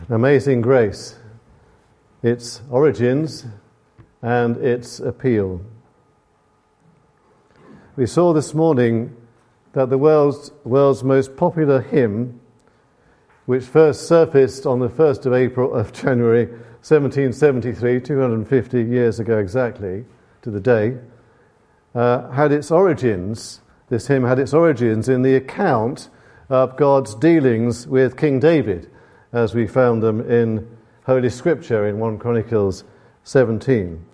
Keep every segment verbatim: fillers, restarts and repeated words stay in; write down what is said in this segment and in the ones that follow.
Amazing Grace, its origins and its appeal. We saw this morning that the world's, world's most popular hymn, which first surfaced on the first of April of January seventeen seventy-three, two hundred fifty years ago exactly to the day, uh, had its origins, this hymn had its origins in the account of God's dealings with King David, as we found them in Holy Scripture in First Chronicles seventeen.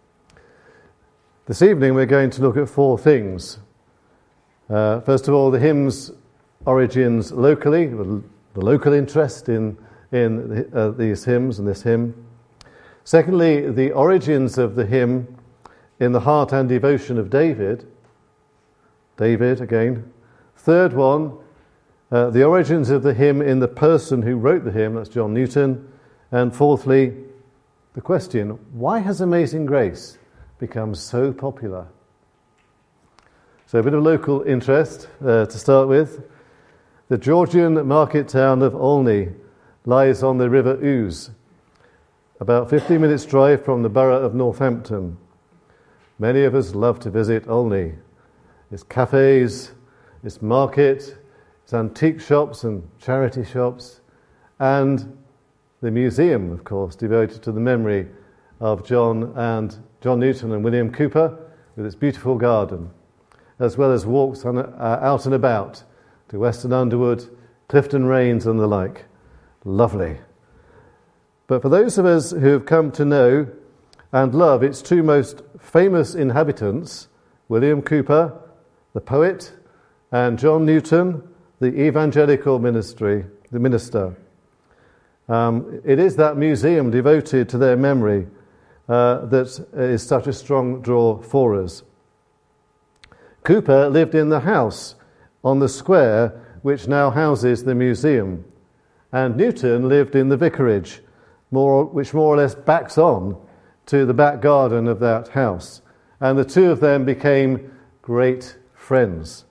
This evening we're going to look at four things. Uh, first of all, the hymn's origins locally, the local interest in, in uh, these hymns and this hymn. Secondly, the origins of the hymn in the heart and devotion of David. David, again. Third one, uh, the origins of the hymn in the person who wrote the hymn, that's John Newton. And fourthly, the question, why has Amazing Grace become so popular? So a bit of local interest uh, to start with. The Georgian market town of Olney lies on the River Ouse, about fifteen minutes drive from the borough of Northampton. Many of us love to visit Olney. Its cafes, its market, its antique shops and charity shops, and the museum, of course, devoted to the memory of John and John Newton and William Cooper, with its beautiful garden, as well as walks on, uh, out and about to Weston Underwood, Clifton Rains and the like. Lovely. But for those of us who have come to know and love its two most famous inhabitants, William Cooper, the poet, and John Newton, the evangelical ministry, the minister, um, it is that museum devoted to their memory uh, that is such a strong draw for us. Cooper lived in the house on the square which now houses the museum, and Newton lived in the vicarage, more, which more or less backs on to the back garden of that house, and the two of them became great friends.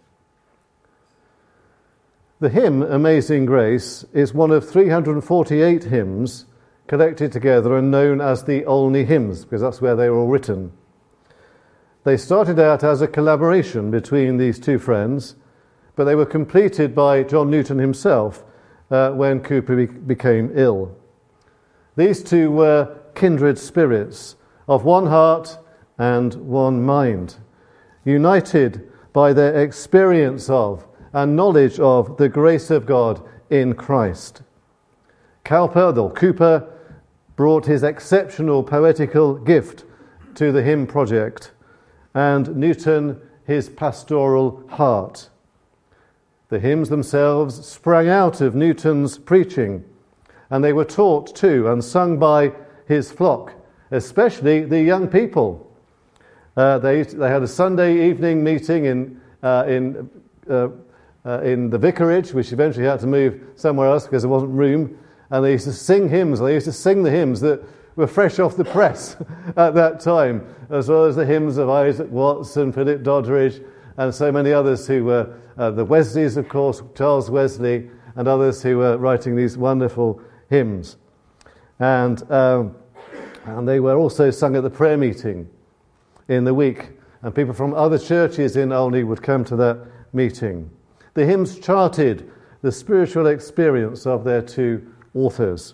The hymn Amazing Grace is one of three hundred forty-eight hymns collected together and known as the Olney hymns, because that's where they were all written. They started out as a collaboration between these two friends, but they were completed by John Newton himself uh, when Cooper be- became ill. These two were kindred spirits of one heart and one mind, united by their experience of and knowledge of the grace of God in Christ. Cowper, or Cooper, brought his exceptional poetical gift to the hymn project, and Newton his pastoral heart. The hymns themselves sprang out of Newton's preaching, and they were taught too and sung by his flock, especially the young people. Uh, they they had a Sunday evening meeting in uh, in uh, uh, in the vicarage, which eventually had to move somewhere else because there wasn't room, and they used to sing hymns. They used to sing the hymns that were fresh off the press at that time, as well as the hymns of Isaac Watts and Philip Doddridge and so many others who were, uh, the Wesleys, of course, Charles Wesley, and others who were writing these wonderful hymns. And, um, and they were also sung at the prayer meeting in the week, and people from other churches in Olney would come to that meeting. The hymns charted the spiritual experience of their two authors.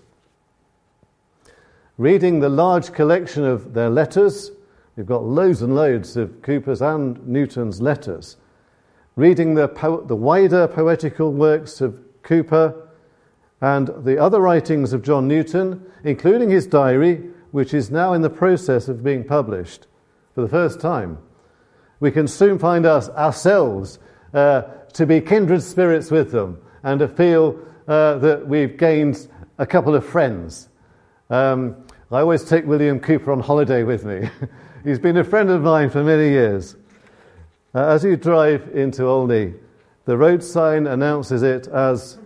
Reading the large collection of their letters, we've got loads and loads of Cooper's and Newton's letters. Reading the, po- the wider poetical works of Cooper and the other writings of John Newton, including his diary, which is now in the process of being published for the first time, we can soon find us ourselves uh, to be kindred spirits with them and to feel uh, that we've gained a couple of friends. Um, I always take William Cooper on holiday with me. He's been a friend of mine for many years. Uh, as you drive into Olney, the road sign announces it as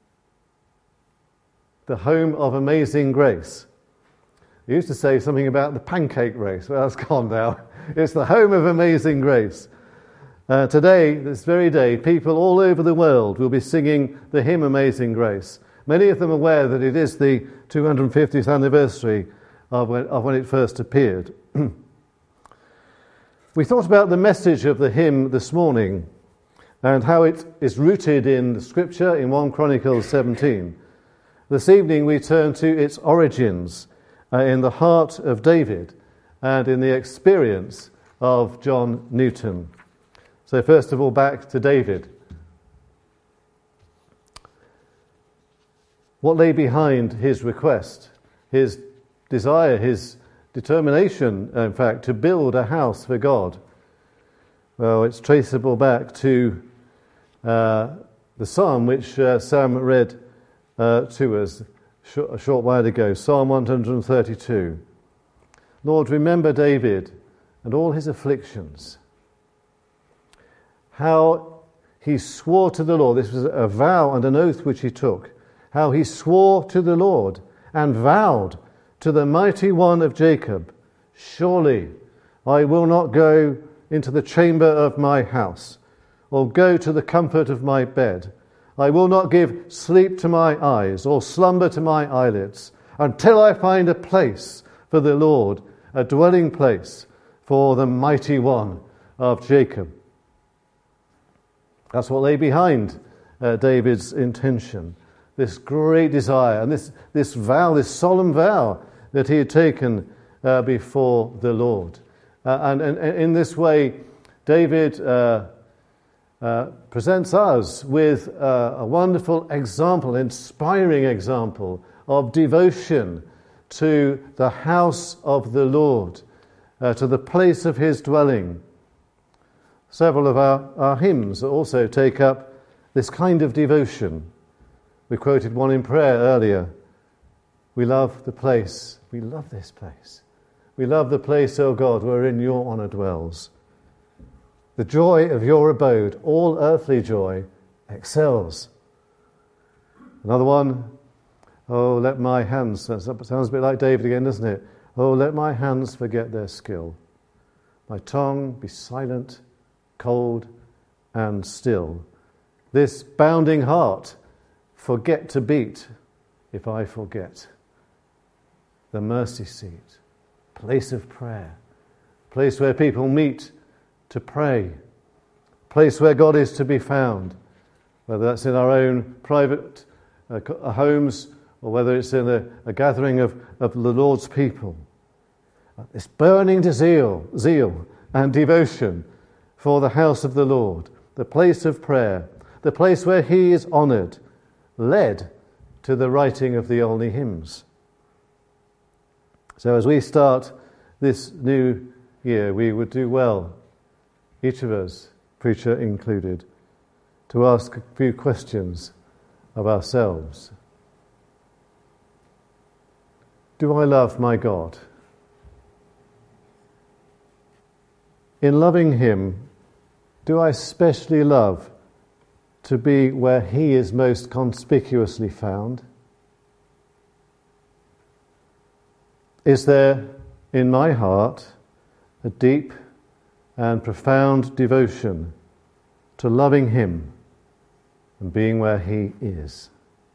the home of Amazing Grace. He used to say something about the pancake race, but that's gone now. It's the home of Amazing Grace. Uh, today, this very day, people all over the world will be singing the hymn Amazing Grace, Many of them aware that it is the two hundred fiftieth anniversary of when, of when it first appeared. We thought about the message of the hymn this morning and how it is rooted in the Scripture in First Chronicles seventeen. This evening we turn to its origins uh, in the heart of David and in the experience of John Newton. So first of all, back to David. What lay behind his request, his desire, his determination, in fact, to build a house for God? Well, it's traceable back to uh, the psalm which uh, Sam read uh, to us sh- a short while ago, Psalm one hundred thirty-two. Lord, remember David and all his afflictions. How he swore to the Lord, this was a vow and an oath which he took, how he swore to the Lord and vowed to the mighty one of Jacob, surely I will not go into the chamber of my house, or go to the comfort of my bed. I will not give sleep to my eyes, or slumber to my eyelids, until I find a place for the Lord, a dwelling place for the mighty one of Jacob. That's what lay behind uh, David's intention, this great desire, and this, this vow, this solemn vow that he had taken uh, before the Lord. Uh, and, and, and in this way, David uh, uh, presents us with uh, a wonderful example, inspiring example of devotion to the house of the Lord, uh, to the place of his dwelling. Several of our, our hymns also take up this kind of devotion. We quoted one in prayer earlier. We love the place. We love this place. We love the place, O God, wherein your honour dwells. The joy of your abode, all earthly joy, excels. Another one, oh, let my hands, that sounds a bit like David again, doesn't it? Oh, let my hands forget their skill. My tongue be silent, cold, and still. This bounding heart forget to beat if I forget. The mercy seat, place of prayer, place where people meet to pray, place where God is to be found, whether that's in our own private uh, homes or whether it's in a, a gathering of, of the Lord's people. This burning zeal, zeal and devotion for the house of the Lord, the place of prayer, the place where he is honoured, led to the writing of the Olney hymns. So as we start this new year, we would do well, each of us, preacher included, to ask a few questions of ourselves. Do I love my God? In loving him, do I especially love to be where he is most conspicuously found? Is there in my heart a deep and profound devotion to loving him and being where he is?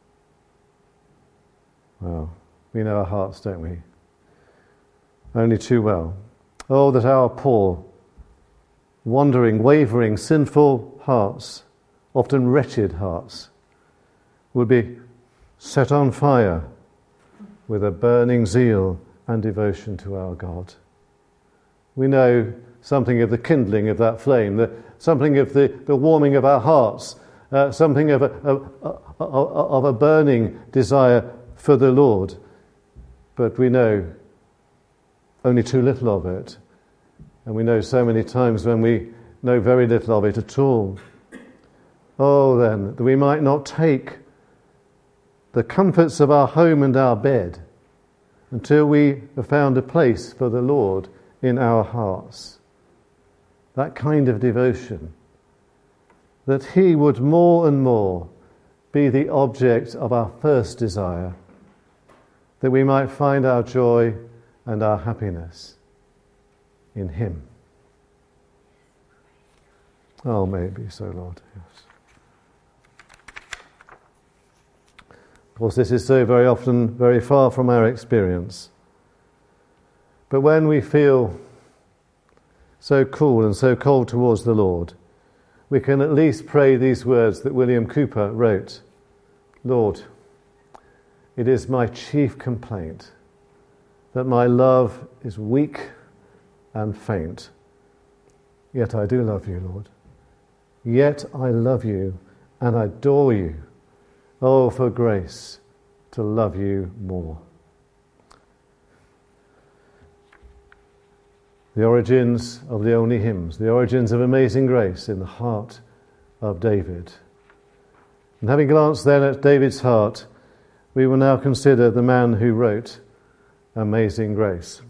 Well, we know our hearts, don't we? Only too well. Oh, that our poor, wandering, wavering, sinful hearts, often wretched hearts, would be set on fire with a burning zeal and devotion to our God. We know something of the kindling of that flame, the, something of the, the warming of our hearts, uh, something of a, of, of a burning desire for the Lord. But we know only too little of it. And we know so many times when we know very little of it at all. Oh, then, that we might not take the comforts of our home and our bed until we have found a place for the Lord in our hearts. That kind of devotion, that he would more and more be the object of our first desire, that we might find our joy and our happiness in him. Oh, may it be so, Lord. Yes. course, this is so very often very far from our experience. But when we feel so cool and so cold towards the Lord, we can at least pray these words that William Cowper wrote. Lord, it is my chief complaint that my love is weak and faint. Yet I do love you, Lord. Yet I love you and I adore you. Oh, for grace to love you more. The origins of the only hymns, the origins of amazing grace in the heart of David. And having glanced then at David's heart, we will now consider the man who wrote Amazing Grace.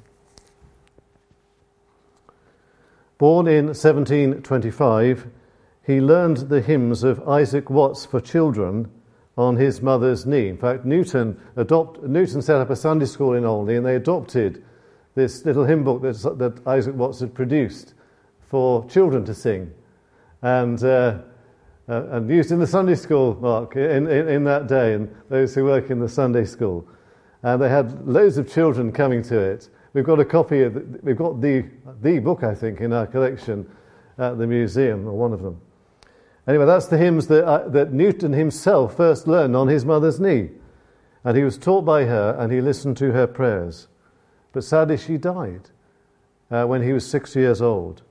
Born in seventeen twenty-five, he learned the hymns of Isaac Watts for children on his mother's knee. In fact, Newton adopt, Newton set up a Sunday school in Olney, and they adopted this little hymn book that, that Isaac Watts had produced for children to sing, and uh, uh, and used in the Sunday school, Mark, in, in, in that day, and those who work in the Sunday school. And they had loads of children coming to it. We've got a copy of, the, we've got the the book, I think, in our collection at the museum, or one of them. Anyway, that's the hymns that, uh, that Newton himself first learned on his mother's knee. And he was taught by her, and he listened to her prayers. But sadly, she died uh, when he was six years old.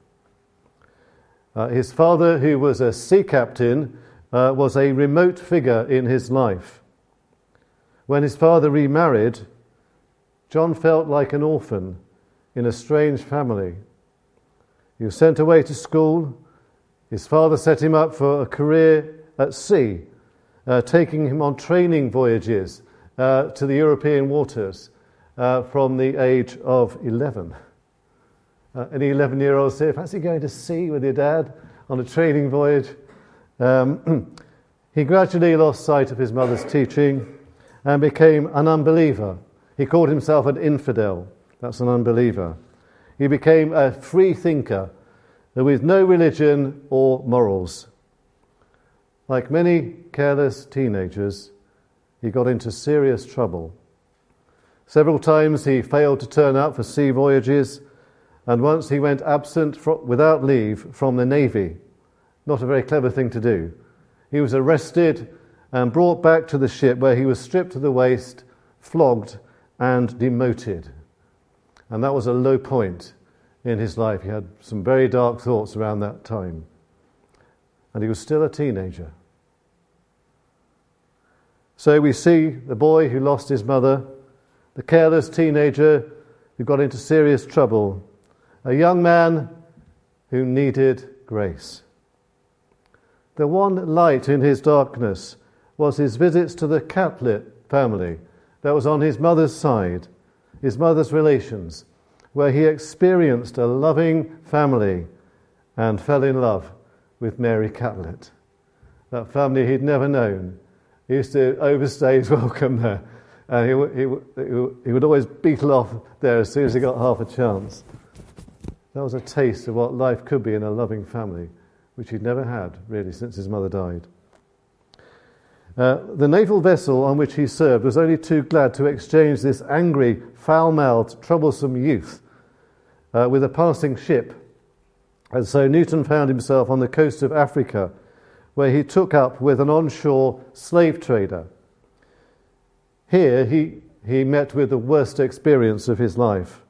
Uh, his father, who was a sea captain, uh, was a remote figure in his life. When his father remarried, John felt like an orphan in a strange family. He was sent away to school. His father set him up for a career at sea, uh, taking him on training voyages uh, to the European waters uh, from the age of eleven. Uh, any eleven-year-olds say, fancy going to sea with your dad on a training voyage? Um, he gradually lost sight of his mother's teaching and became an unbeliever. He called himself an infidel. That's an unbeliever. He became a free thinker with no religion or morals. Like many careless teenagers, he got into serious trouble. Several times he failed to turn up for sea voyages, and once he went absent fro- without leave from the Navy. Not a very clever thing to do. He was arrested and brought back to the ship, where he was stripped to the waist, flogged and demoted. And that was a low point in his life. He had some very dark thoughts around that time. And he was still a teenager. So we see the boy who lost his mother, the careless teenager who got into serious trouble, a young man who needed grace. The one light in his darkness was his visits to the Catlett family that was on his mother's side, his mother's relations, where he experienced a loving family and fell in love with Mary Catlett. That family he'd never known. He used to overstay his welcome there, and he, he, he would always beetle off there as soon as he got half a chance. That was a taste of what life could be in a loving family, which he'd never had, really, since his mother died. Uh, the naval vessel on which he served was only too glad to exchange this angry, foul-mouthed, troublesome youth uh, with a passing ship. And so Newton found himself on the coast of Africa, where he took up with an onshore slave trader. Here he, he met with the worst experience of his life.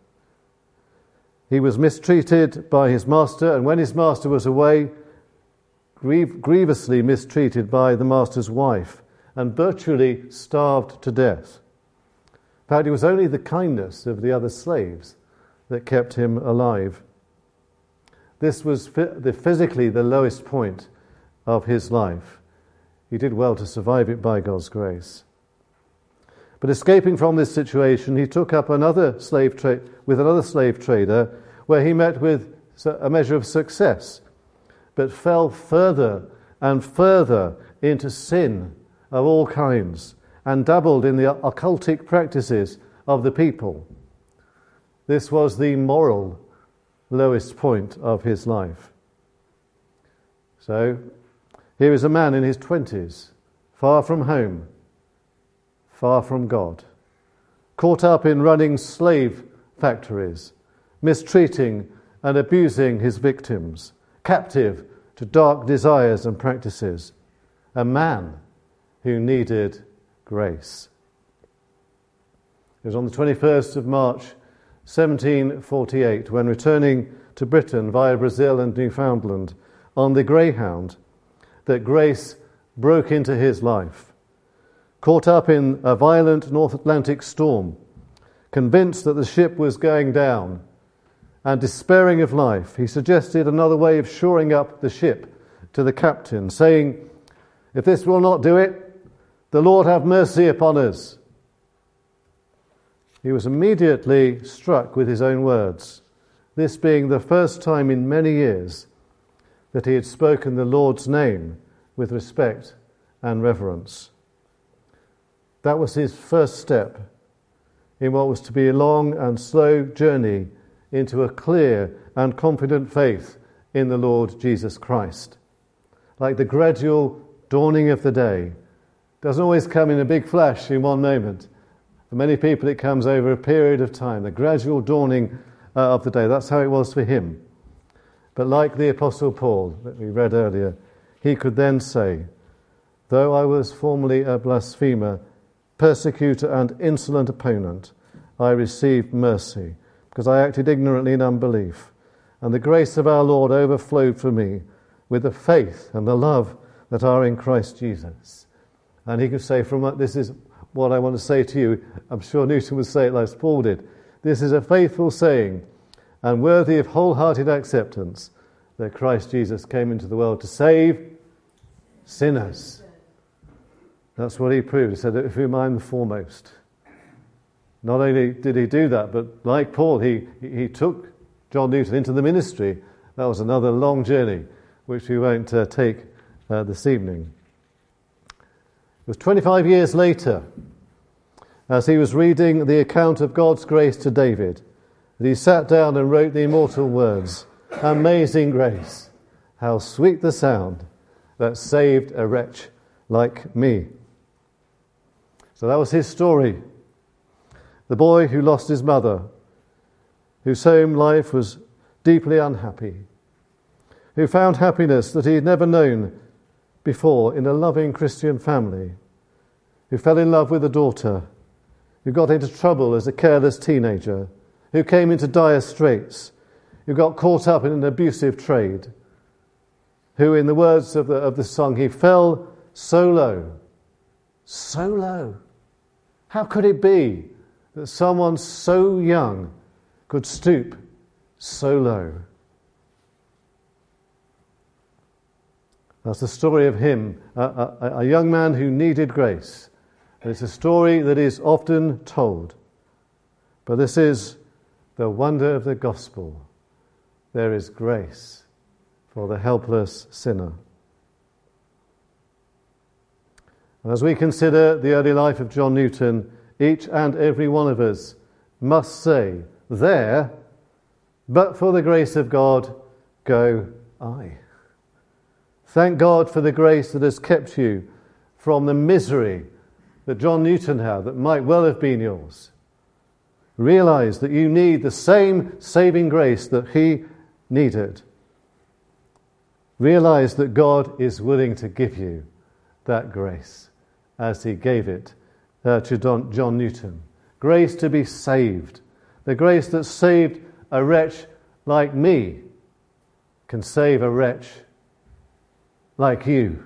He was mistreated by his master, and when his master was away, grieve, grievously mistreated by the master's wife, and virtually starved to death. In fact, it was only the kindness of the other slaves that kept him alive. This was the, physically the lowest point of his life. He did well to survive it by God's grace. But escaping from this situation, he took up another slave trade with another slave trader, where he met with a measure of success, but fell further and further into sin of all kinds and dabbled in the occultic practices of the people. This was the moral lowest point of his life. So, here is a man in his twenties, far from home, far from God, caught up in running slave factories, mistreating and abusing his victims, captive to dark desires and practices, a man who needed grace. It was on the twenty-first of March, seventeen forty-eight, when returning to Britain via Brazil and Newfoundland on the Greyhound, that grace broke into his life. Caught up in a violent North Atlantic storm, convinced that the ship was going down, and despairing of life, he suggested another way of shoring up the ship to the captain, saying, "If this will not do it, the Lord have mercy upon us." He was immediately struck with his own words, this being the first time in many years that he had spoken the Lord's name with respect and reverence. That was his first step in what was to be a long and slow journey into a clear and confident faith in the Lord Jesus Christ. Like the gradual dawning of the day, doesn't always come in a big flash in one moment. For many people it comes over a period of time, the gradual dawning uh, of the day. That's how it was for him. But like the Apostle Paul that we read earlier, he could then say, "Though I was formerly a blasphemer, persecutor and insolent opponent, I received mercy, because I acted ignorantly in unbelief. And the grace of our Lord overflowed for me with the faith and the love that are in Christ Jesus." And he could say, from this is what I want to say to you. I'm sure Newton would say it like Paul did. This is a faithful saying and worthy of wholehearted acceptance, that Christ Jesus came into the world to save sinners. That's what he proved. He said, "Of whom I am the foremost." Not only did he do that, but like Paul, he, he took John Newton into the ministry. That was another long journey, which we won't uh, take uh, this evening. It was twenty-five years later, as he was reading the account of God's grace to David, that he sat down and wrote the immortal words, "Amazing grace, how sweet the sound that saved a wretch like me." So that was his story. The boy who lost his mother, whose home life was deeply unhappy, who found happiness that he had never known before in a loving Christian family, who fell in love with a daughter, who got into trouble as a careless teenager, who came into dire straits, who got caught up in an abusive trade, who, in the words of the, of the song, he fell so low, so low. How could it be that someone so young could stoop so low? That's the story of him, a, a, a young man who needed grace. And it's a story that is often told. But this is the wonder of the gospel. There is grace for the helpless sinner. And as we consider the early life of John Newton, each and every one of us must say, "There, but for the grace of God, go I." Thank God for the grace that has kept you from the misery that John Newton had, that might well have been yours. Realize that you need the same saving grace that he needed. Realize that God is willing to give you that grace as he gave it uh, to Don, John Newton. Grace to be saved. The grace that saved a wretch like me can save a wretch like you.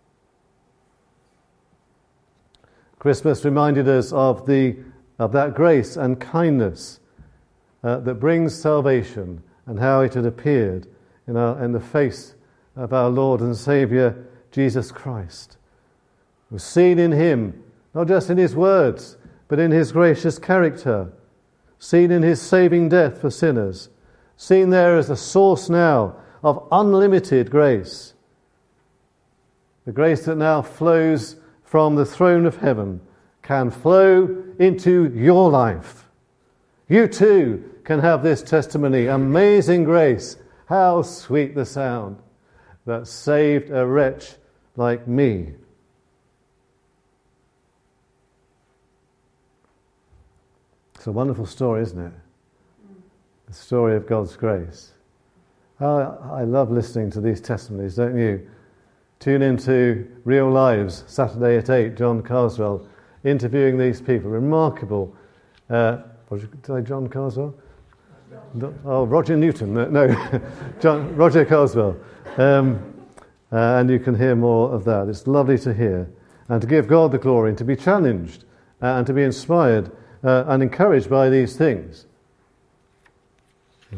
Christmas reminded us of the of that grace and kindness uh, that brings salvation, and how it had appeared in our in the face of our Lord and Saviour Jesus Christ. It was seen in him, not just in his words, but in his gracious character, seen in his saving death for sinners, seen there as the source now of unlimited grace. The grace that now flows from the throne of heaven can flow into your life. You too can have this testimony. Amazing grace, how sweet the sound that saved a wretch like me. It's a wonderful story, isn't it? The story of God's grace. Oh, I love listening to these testimonies, don't you? Tune into Real Lives, Saturday at eight, John Carswell, interviewing these people. Remarkable. Uh, what did I say, John Carswell? No. Oh, Roger Newton. No, no. John, Roger Carswell. Um, uh, and you can hear more of that. It's lovely to hear. And to give God the glory and to be challenged uh, and to be inspired uh, and encouraged by these things. Yeah.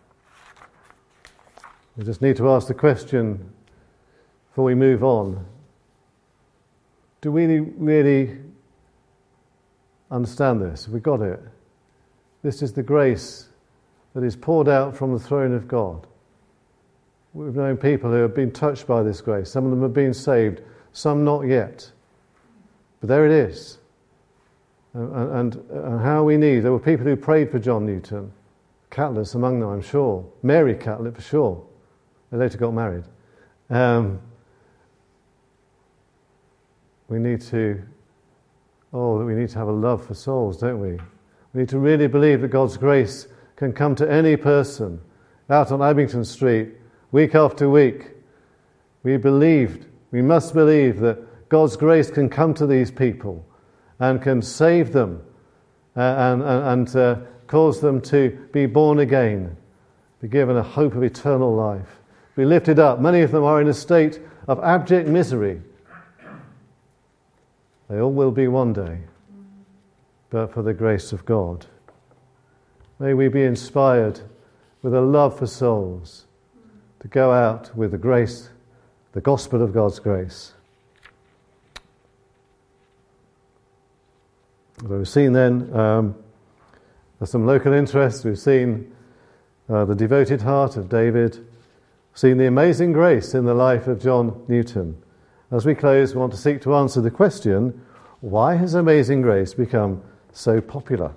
We just need to ask the question before we move on. Do we really understand this? Have we got it? This is the grace that is poured out from the throne of God. We've known people who have been touched by this grace. Some of them have been saved, some not yet. But there it is. And, and, and how we need. There were people who prayed for John Newton. Catlett among them, I'm sure. Mary Catlett for sure. They later got married. Um, we need to, oh, we need to have a love for souls, don't we? We need to really believe that God's grace can come to any person out on Abington Street, week after week. We believed, we must believe that God's grace can come to these people and can save them uh, and, and, and uh, cause them to be born again, be given a hope of eternal life, be lifted up. Many of them are in a state of abject misery. They all will be one day, but for the grace of God. May we be inspired with a love for souls to go out with the grace, the gospel of God's grace. So we've seen then um, there's some local interest. We've seen uh, the devoted heart of David, seen the amazing grace in the life of John Newton. As we close, we want to seek to answer the question, why has Amazing Grace become so popular?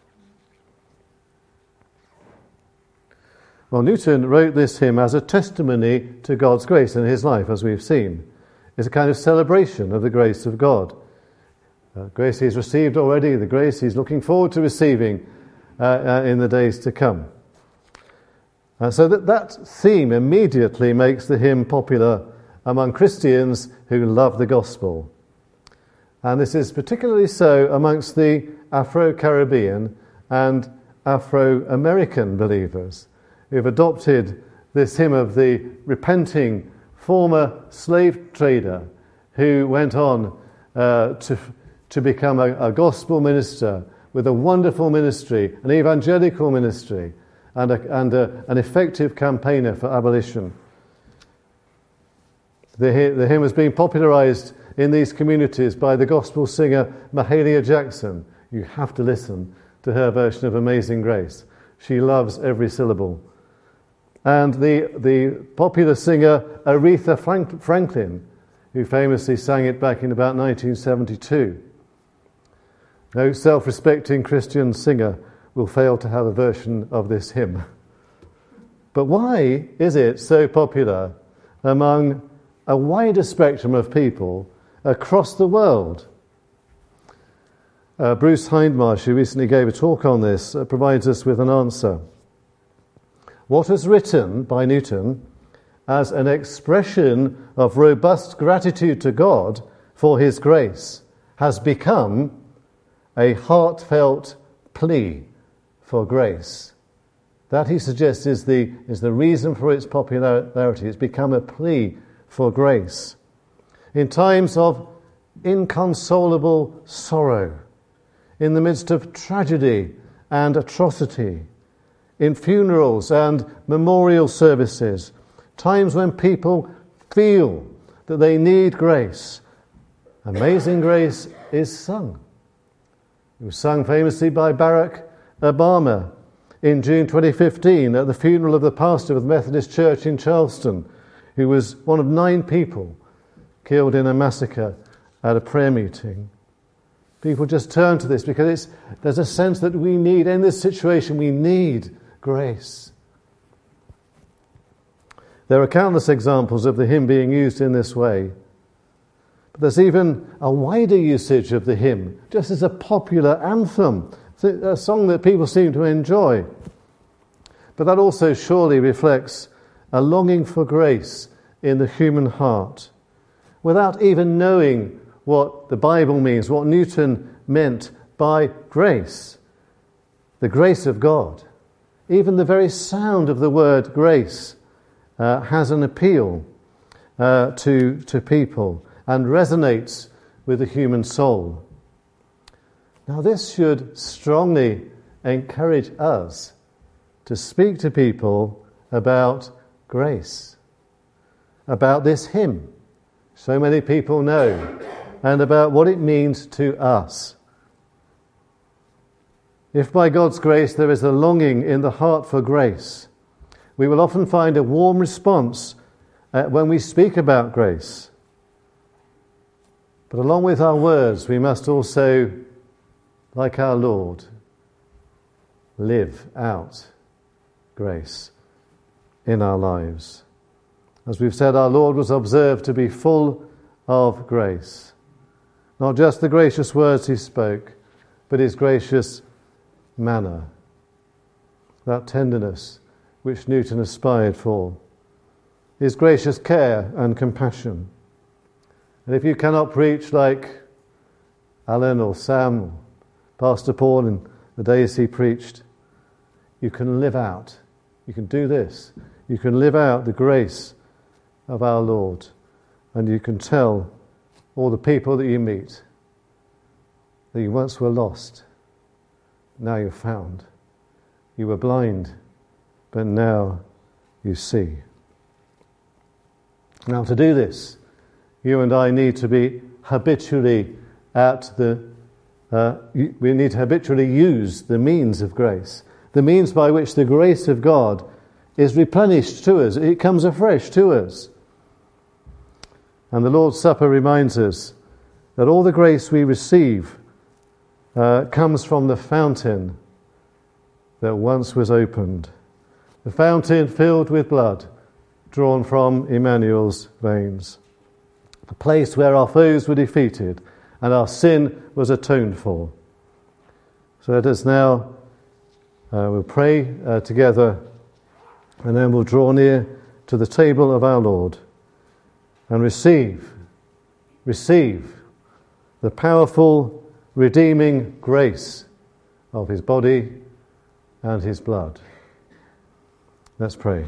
Well, Newton wrote this hymn as a testimony to God's grace in his life, as we've seen. It's a kind of celebration of the grace of God. Uh, grace he's received already, the grace he's looking forward to receiving uh, uh, in the days to come. Uh, so that, that theme immediately makes the hymn popular among Christians who love the gospel. And this is particularly so amongst the Afro-Caribbean and Afro-American believers who've adopted this hymn of the repenting former slave trader who went on uh, to, to become a, a gospel minister with a wonderful ministry, an evangelical ministry, and, a, and a, an effective campaigner for abolition. The, the hymn has been popularised in these communities by the gospel singer Mahalia Jackson. You have to listen to her version of Amazing Grace. She loves every syllable. And the, the popular singer Aretha Frank, Franklin, who famously sang it back in about nineteen seventy-two. No self-respecting Christian singer will fail to have a version of this hymn. But why is it so popular among a wider spectrum of people across the world? Uh, Bruce Hindmarsh, who recently gave a talk on this, uh, provides us with an answer. What was written by Newton as an expression of robust gratitude to God for his grace has become a heartfelt plea for grace. That, he suggests, is the, is the reason for its popularity. It's become a plea for grace. In times of inconsolable sorrow, in the midst of tragedy and atrocity, in funerals and memorial services, times when people feel that they need grace, Amazing Grace is sung. It was sung famously by Barack Obama in June twenty fifteen at the funeral of the pastor of the Methodist Church in Charleston, who was one of nine people killed in a massacre at a prayer meeting. People just turn to this because it's, there's a sense that we need, in this situation, we need grace. There are countless examples of the hymn being used in this way. But there's even a wider usage of the hymn, just as a popular anthem a song that people seem to enjoy. But that also surely reflects a longing for grace in the human heart, without even knowing what the Bible means, what Newton meant by grace, the grace of God. Even the very sound of the word grace uh, has an appeal uh, to, to people and resonates with the human soul. Now, this should strongly encourage us to speak to people about grace, about this hymn so many people know, and about what it means to us. If by God's grace there is a longing in the heart for grace, we will often find a warm response uh, when we speak about grace. But along with our words, we must also, like our Lord, live out grace in our lives. As we've said, our Lord was observed to be full of grace. Not just the gracious words he spoke, but his gracious manner. That tenderness which Newton aspired for. His gracious care and compassion. And if you cannot preach like Alan or Sam or Pastor Paul in the days he preached, you can live out. You can do this. You can live out the grace of our Lord, and you can tell all the people that you meet that you once were lost, now you're found. You were blind, but now you see. Now, to do this, you and I need to be habitually at the uh, we need to habitually use the means of grace, the means by which the grace of God is replenished to us. It comes afresh to us. And the Lord's Supper reminds us that all the grace we receive uh, comes from the fountain that once was opened. The fountain filled with blood drawn from Emmanuel's veins. The place where our foes were defeated and our sin was atoned for. So let us now, uh, we'll pray uh, together, and then we'll draw near to the table of our Lord and receive, receive the powerful, redeeming grace of his body and his blood. Let's pray.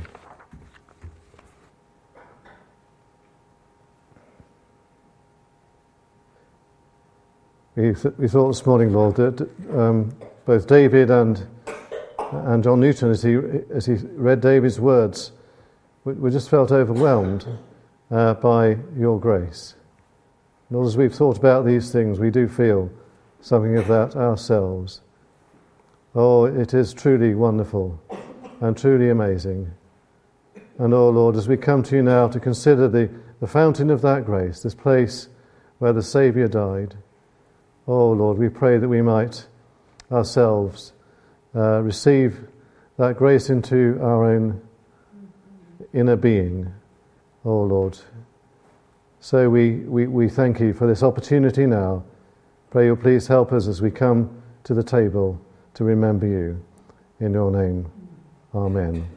We, th- we thought this morning, Lord, that um, both David and and John Newton, as he as he read David's words, we, we just felt overwhelmed uh, by your grace. Lord, as we've thought about these things, we do feel something of that ourselves. Oh, it is truly wonderful and truly amazing. And oh, Lord, as we come to you now to consider the, the fountain of that grace, this place where the Saviour died, oh, Lord, we pray that we might ourselves uh, receive that grace into our own inner being, oh, Lord. So we, we, we thank you for this opportunity now. Pray you'll please help us as we come to the table to remember you. In your name, amen.